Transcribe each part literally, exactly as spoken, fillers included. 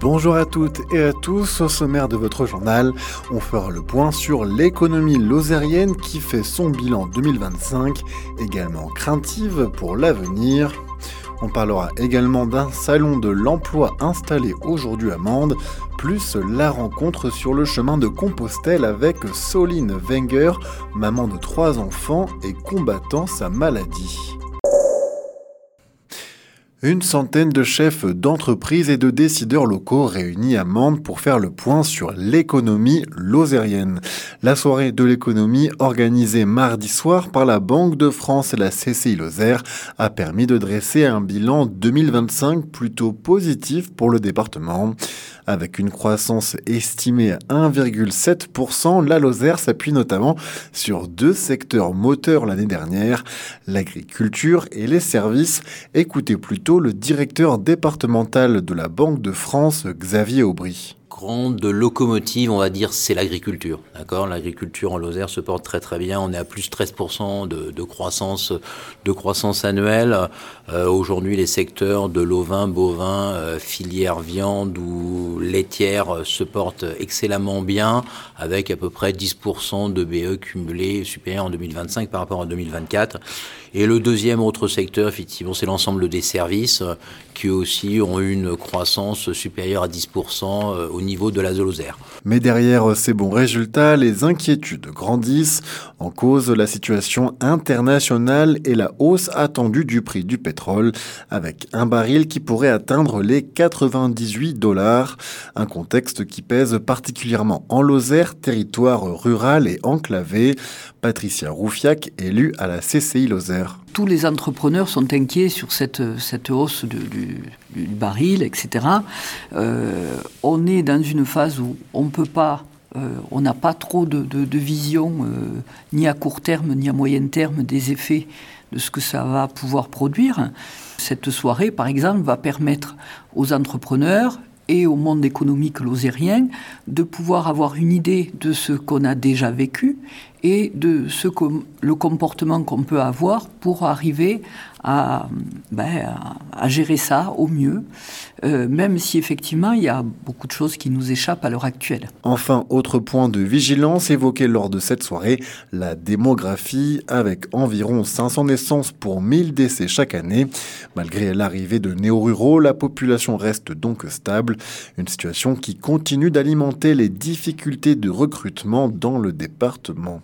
Bonjour à toutes et à tous, au sommaire de votre journal, on fera le point sur l'économie lozérienne qui fait son bilan deux mille vingt-cinq, également craintive pour l'avenir. On parlera également d'un salon de l'emploi installé aujourd'hui à Mende, plus la rencontre sur le chemin de Compostelle avec Soline Wenger, maman de trois enfants et combattant sa maladie. Une centaine de chefs d'entreprises et de décideurs locaux réunis à Mende pour faire le point sur l'économie lozérienne. La soirée de l'économie, organisée mardi soir par la Banque de France et la C C I Lozère, a permis de dresser un bilan deux mille vingt-cinq plutôt positif pour le département. Avec une croissance estimée à un virgule sept pour cent, la Lozère s'appuie notamment sur deux secteurs moteurs l'année dernière, l'agriculture et les services. Écoutez plutôt le directeur départemental de la Banque de France, Xavier Aubry. Grande locomotive, on va dire, c'est l'agriculture. D'accord, l'agriculture en Lozère se porte très très bien. On est à plus de treize pour cent de, de croissance, de croissance annuelle. Euh, aujourd'hui, les secteurs de l'ovin, bovin, euh, filière viande ou laitière euh, se portent excellemment bien, avec à peu près dix pour cent de B E cumulés supérieurs en deux mille vingt-cinq par rapport à deux mille vingt-quatre. Et le deuxième autre secteur, effectivement, c'est l'ensemble des services euh, qui aussi ont une croissance supérieure à dix pour cent euh, au niveau de la Lozère. Mais derrière ces bons résultats, les inquiétudes grandissent. En cause, la situation internationale et la hausse attendue du prix du pétrole, avec un baril qui pourrait atteindre les quatre-vingt-dix-huit dollars. Un contexte qui pèse particulièrement en Lozère, territoire rural et enclavé. Patricia Roufiac, élue à la C C I Lozère. Tous les entrepreneurs sont inquiets sur cette, cette hausse de, du, du baril, et cetera. Euh, on est dans une phase où on peut pas, euh, on n'a pas trop de, de, de vision, euh, ni à court terme, ni à moyen terme, des effets de ce que ça va pouvoir produire. Cette soirée, par exemple, va permettre aux entrepreneurs et au monde économique lozérien de pouvoir avoir une idée de ce qu'on a déjà vécu et de ce que, le comportement qu'on peut avoir pour arriver à, ben, à, à gérer ça au mieux, euh, même si effectivement il y a beaucoup de choses qui nous échappent à l'heure actuelle. Enfin, autre point de vigilance évoqué lors de cette soirée, la démographie, avec environ cinq cents naissances pour mille décès chaque année. Malgré l'arrivée de néo-ruraux, la population reste donc stable, une situation qui continue d'alimenter les difficultés de recrutement dans le département.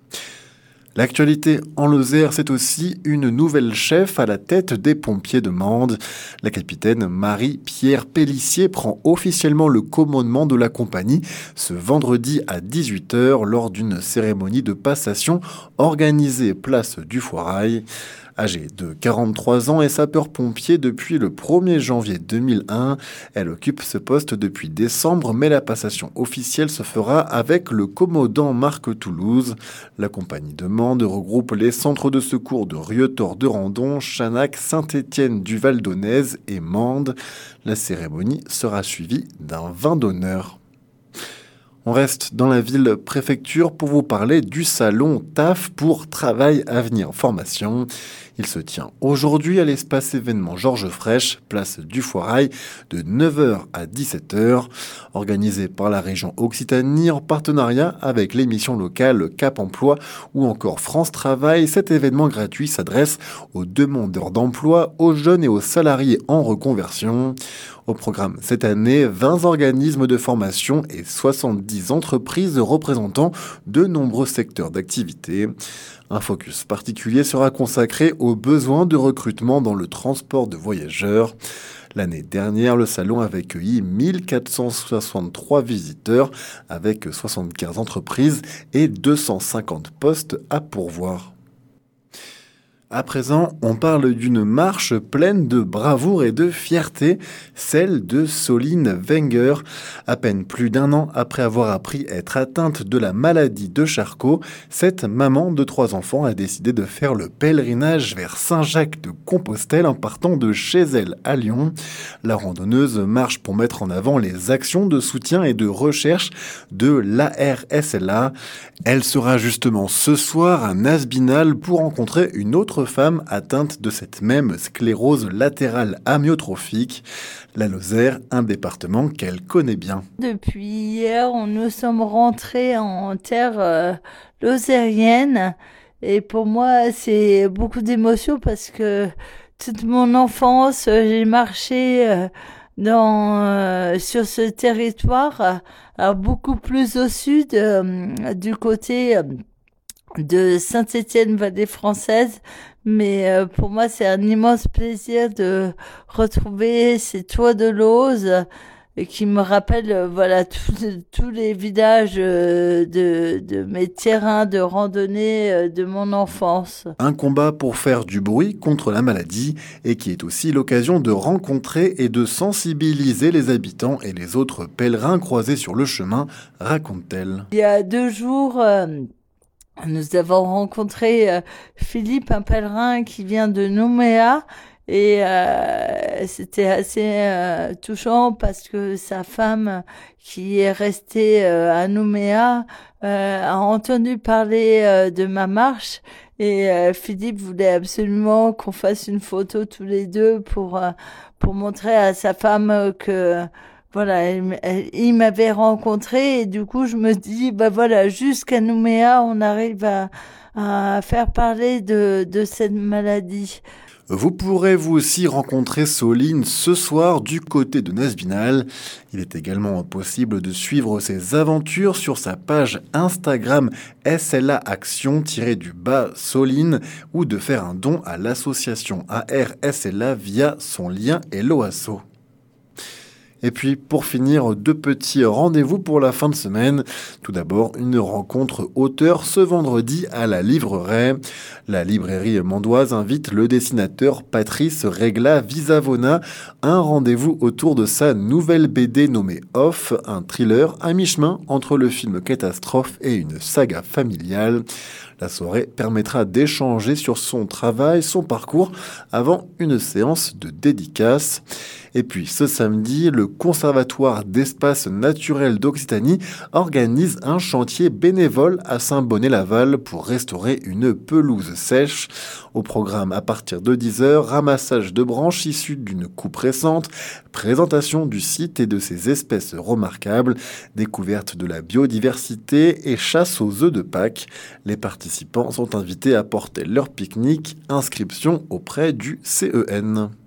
L'actualité en Lozère, c'est aussi une nouvelle chef à la tête des pompiers de Mende. La capitaine Marie-Pierre Pellissier prend officiellement le commandement de la compagnie ce vendredi à dix-huit heures lors d'une cérémonie de passation organisée place du Foirail. Âgée de quarante-trois ans et sapeur-pompier depuis le premier janvier deux mille un, elle occupe ce poste depuis décembre, mais la passation officielle se fera avec le commandant Marc Toulouse. La compagnie de Mende regroupe les centres de secours de Rieutort de Randon, Chanac, Saint-Étienne du Val d'Aunaise et Mende. La cérémonie sera suivie d'un vin d'honneur. On reste dans la ville-préfecture pour vous parler du salon T A F pour Travail Avenir Formation. Il se tient aujourd'hui à l'espace événement Georges Frêche, place du Foirail, de neuf heures à dix-sept heures. Organisé par la région Occitanie en partenariat avec l'émission locale Cap Emploi ou encore France Travail, cet événement gratuit s'adresse aux demandeurs d'emploi, aux jeunes et aux salariés en reconversion. Au programme cette année, vingt organismes de formation et soixante-dix entreprises représentant de nombreux secteurs d'activité. Un focus particulier sera consacré aux besoins de recrutement dans le transport de voyageurs. L'année dernière, le salon avait accueilli mille quatre cent soixante-trois visiteurs avec soixante-quinze entreprises et deux cent cinquante postes à pourvoir. À présent, on parle d'une marche pleine de bravoure et de fierté, celle de Soline Wenger. À peine plus d'un an après avoir appris être atteinte de la maladie de Charcot, cette maman de trois enfants a décidé de faire le pèlerinage vers Saint-Jacques-de-Compostelle en partant de chez elle à Lyon. La randonneuse marche pour mettre en avant les actions de soutien et de recherche de l'A R S L A. Elle sera justement ce soir à Nasbinal pour rencontrer une autre autre femme atteinte de cette même sclérose latérale amyotrophique. La Lozère, un département qu'elle connaît bien. Depuis hier, nous sommes rentrés en terre euh, lozérienne. Et pour moi, c'est beaucoup d'émotions parce que toute mon enfance, j'ai marché euh, dans euh, sur ce territoire, euh, alors beaucoup plus au sud, euh, du côté euh, de Saint-Étienne-Vallée française. Mais euh, pour moi, c'est un immense plaisir de retrouver ces toits de Lose euh, qui me rappellent euh, voilà tous tous les villages euh, de, de mes terrains de randonnée euh, de mon enfance. Un combat pour faire du bruit contre la maladie et qui est aussi l'occasion de rencontrer et de sensibiliser les habitants et les autres pèlerins croisés sur le chemin, raconte-t-elle. Il y a deux jours... Euh, Nous avons rencontré euh, Philippe, un pèlerin qui vient de Nouméa, et euh, c'était assez euh, touchant parce que sa femme, qui est restée euh, à Nouméa, euh, a entendu parler euh, de ma marche, et euh, Philippe voulait absolument qu'on fasse une photo tous les deux pour euh, pour montrer à sa femme que voilà, elle, elle, il m'avait rencontré, et du coup, je me dis, bah voilà, jusqu'à Nouméa, on arrive à, à faire parler de, de cette maladie. Vous pourrez vous aussi rencontrer Soline ce soir du côté de Nasbinal. Il est également possible de suivre ses aventures sur sa page Instagram S L A Action-du-bas Soline ou de faire un don à l'association A R S L A via son lien Hello Asso. Et puis, pour finir, deux petits rendez-vous pour la fin de semaine. Tout d'abord, une rencontre auteur ce vendredi à la Libreraie. La librairie mandoise invite le dessinateur Patrice Regla Visavona. Un rendez-vous autour de sa nouvelle B D nommée Off, un thriller à mi-chemin entre le film catastrophe et une saga familiale. La soirée permettra d'échanger sur son travail, son parcours, avant une séance de dédicace. Et puis ce samedi, le Conservatoire d'espaces naturels d'Occitanie organise un chantier bénévole à Saint-Bonnet-Laval pour restaurer une pelouse sèche. Au programme à partir de dix heures, ramassage de branches issues d'une coupe récente, présentation du site et de ses espèces remarquables, découverte de la biodiversité et chasse aux œufs de Pâques. Les participants sont invités à porter leur pique-nique, inscription auprès du C E N.